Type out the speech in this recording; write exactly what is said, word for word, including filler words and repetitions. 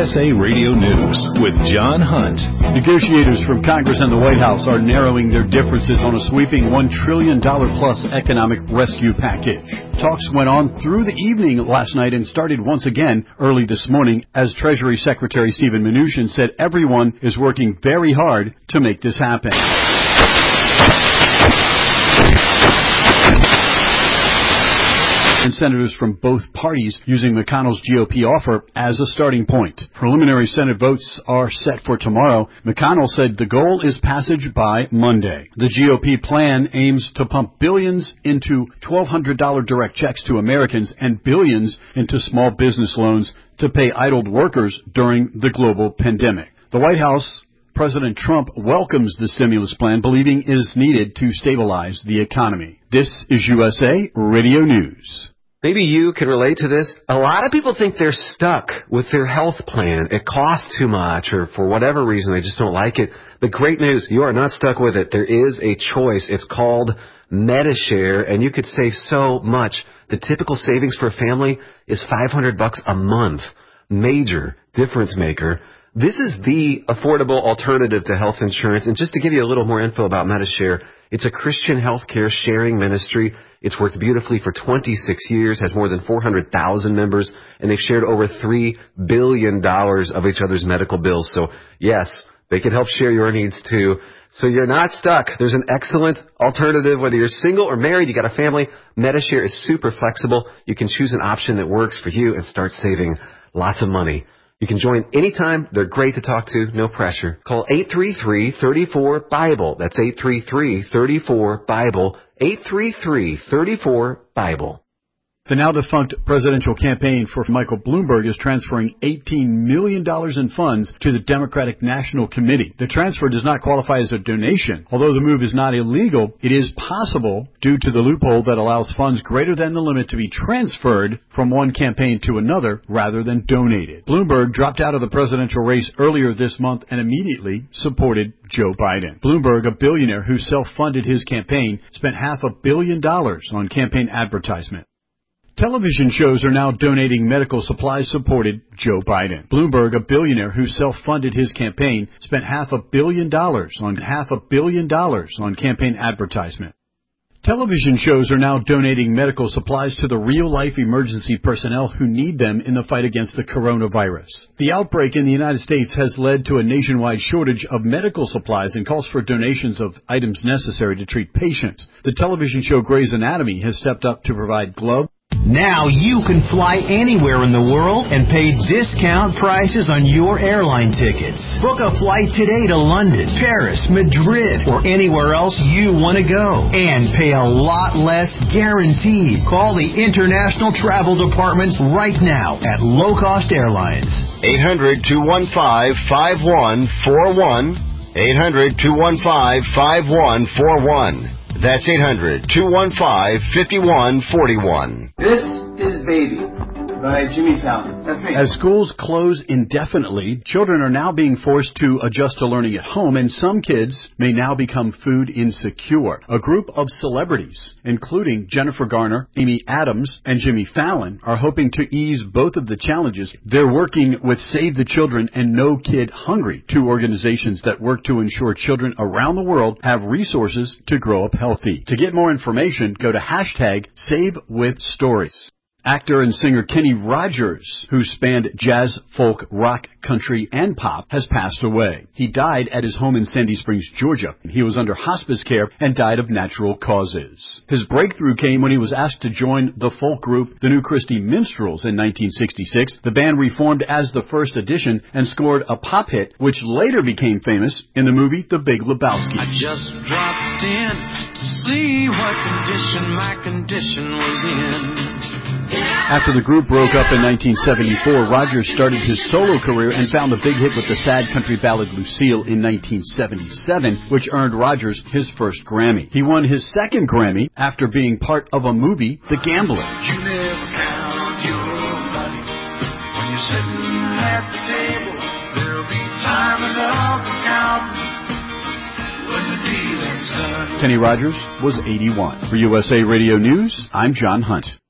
S A Radio News with John Hunt. Negotiators from Congress and the White House are narrowing their differences on a sweeping one trillion dollars plus economic rescue package. Talks went on through the evening last night and started once again early this morning as Treasury Secretary Steven Mnuchin said everyone is working very hard to make this happen. And senators from both parties using McConnell's G O P offer as a starting point. Preliminary Senate votes are set for tomorrow. McConnell said the goal is passage by Monday. The G O P plan aims to pump billions into twelve hundred dollars direct checks to Americans and billions into small business loans to pay idled workers during the global pandemic. The White House, President Trump welcomes the stimulus plan, believing it is needed to stabilize the economy. This is U S A Radio News. Maybe you can relate to this. A lot of people think they're stuck with their health plan. It costs too much, or for whatever reason, they just don't like it. The great news, you are not stuck with it. There is a choice. It's called Medi-Share, and you could save so much. The typical savings for a family is five hundred bucks a month. Major difference maker. This is the affordable alternative to health insurance. And just to give you a little more info about Medi-Share, it's a Christian healthcare sharing ministry. It's worked beautifully for twenty-six years, has more than four hundred thousand members, and they've shared over three billion dollars of each other's medical bills. So, yes, they can help share your needs, too. So you're not stuck. There's an excellent alternative. Whether you're single or married, you got a family, Medi-Share is super flexible. You can choose an option that works for you and start saving lots of money. You can join anytime. They're great to talk to. No pressure. Call eight three three, three four, BIBLE. That's eight three three, three four, BIBLE. eight three three, three four, BIBLE. The now-defunct presidential campaign for Michael Bloomberg is transferring eighteen million dollars in funds to the Democratic National Committee. The transfer does not qualify as a donation. Although the move is not illegal, it is possible due to the loophole that allows funds greater than the limit to be transferred from one campaign to another rather than donated. Bloomberg dropped out of the presidential race earlier this month and immediately supported Joe Biden. Bloomberg, a billionaire who self-funded his campaign, spent half a billion dollars on campaign advertisement. Television shows are now donating medical supplies supported Joe Biden. Bloomberg, a billionaire who self-funded his campaign, spent half a billion dollars on half a billion dollars on campaign advertisement. Television shows are now donating medical supplies to the real-life emergency personnel who need them in the fight against the coronavirus. The outbreak in the United States has led to a nationwide shortage of medical supplies and calls for donations of items necessary to treat patients. The television show Grey's Anatomy has stepped up to provide gloves. Now you can fly anywhere in the world and pay discount prices on your airline tickets. Book a flight today to London, Paris, Madrid, or anywhere else you want to go. And pay a lot less guaranteed. Call the International Travel Department right now at Low Cost Airlines. eight hundred, two one five, five one four one. eight hundred, two one five, five one four one. That's eight hundred, two one five, five one four one. This is Baby by Jimmy Fallon. That's me. As schools close indefinitely, children are now being forced to adjust to learning at home, and some kids may now become food insecure. A group of celebrities, including Jennifer Garner, Amy Adams, and Jimmy Fallon, are hoping to ease both of the challenges. They're working with Save the Children and No Kid Hungry, two organizations that work to ensure children around the world have resources to grow up healthy. To get more information, go to hashtag Save With Stories. Actor and singer Kenny Rogers, who spanned jazz, folk, rock, country, and pop, has passed away. He died at his home in Sandy Springs, Georgia. He was under hospice care and died of natural causes. His breakthrough came when he was asked to join the folk group The New Christy Minstrels in nineteen sixty-six. The band reformed as the first edition and scored a pop hit, which later became famous in the movie The Big Lebowski. I just dropped in to see what condition my condition was in. After the group broke up in nineteen seventy-four, Rogers started his solo career and found a big hit with the sad country ballad Lucille in nineteen seventy-seven, which earned Rogers his first Grammy. He won his second Grammy after being part of a movie, The Gambler. You never count your money when you're sitting at the table. There'll be time enough to count when the dealing's done. Kenny Rogers was eighty-one. For U S A Radio News, I'm John Hunt.